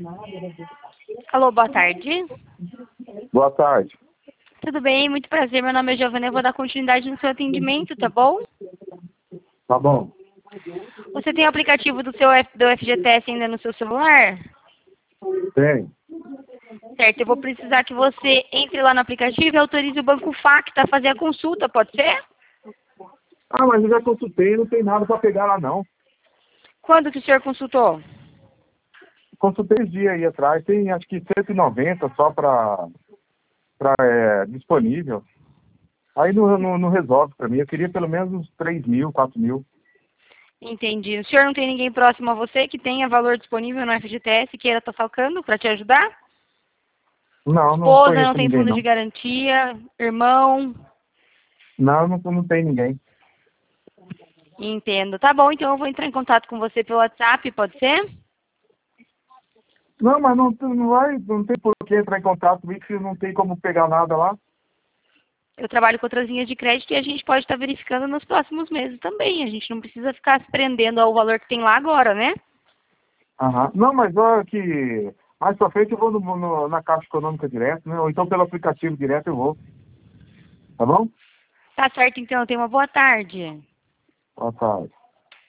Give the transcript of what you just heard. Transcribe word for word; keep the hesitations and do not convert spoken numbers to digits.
Alô, boa tarde. Boa tarde. Tudo bem? Muito prazer. Meu nome é Giovana. Eu vou dar continuidade no seu atendimento, tá bom? Tá bom. Você tem o aplicativo do seu F- do F G T S ainda no seu celular? Tem. Certo, eu vou precisar que você entre lá no aplicativo e autorize o Banco Facta a fazer a consulta, pode ser? Ah, mas eu já consultei, não tem nada para pegar lá não. Quando que o senhor consultou? Consultei esse dia aí atrás, tem acho que cento e noventa só para é, disponível. Aí não, não, não resolve para mim, eu queria pelo menos uns três mil, quatro mil. Entendi. O senhor não tem ninguém próximo a você que tenha valor disponível no F G T S e queira estar falcando para te ajudar? Não, não Esposa, não conheço tem ninguém fundo de não. garantia, irmão. Não, não, não tem ninguém. Entendo. Tá bom, então eu vou entrar em contato com você pelo WhatsApp, pode ser? Não, mas não, não vai, não tem por que entrar em contato comigo se não tem como pegar nada lá. Eu trabalho com outras linhas de crédito e a gente pode estar verificando nos próximos meses também. A gente não precisa ficar se prendendo ao valor que tem lá agora, né? Aham. Não, mas olha que mais pra frente eu vou no, no- na Caixa Econômica direto, né? Ou então pelo aplicativo direto eu vou. Tá bom? Tá certo, então. Tenha uma boa tarde. Boa tarde.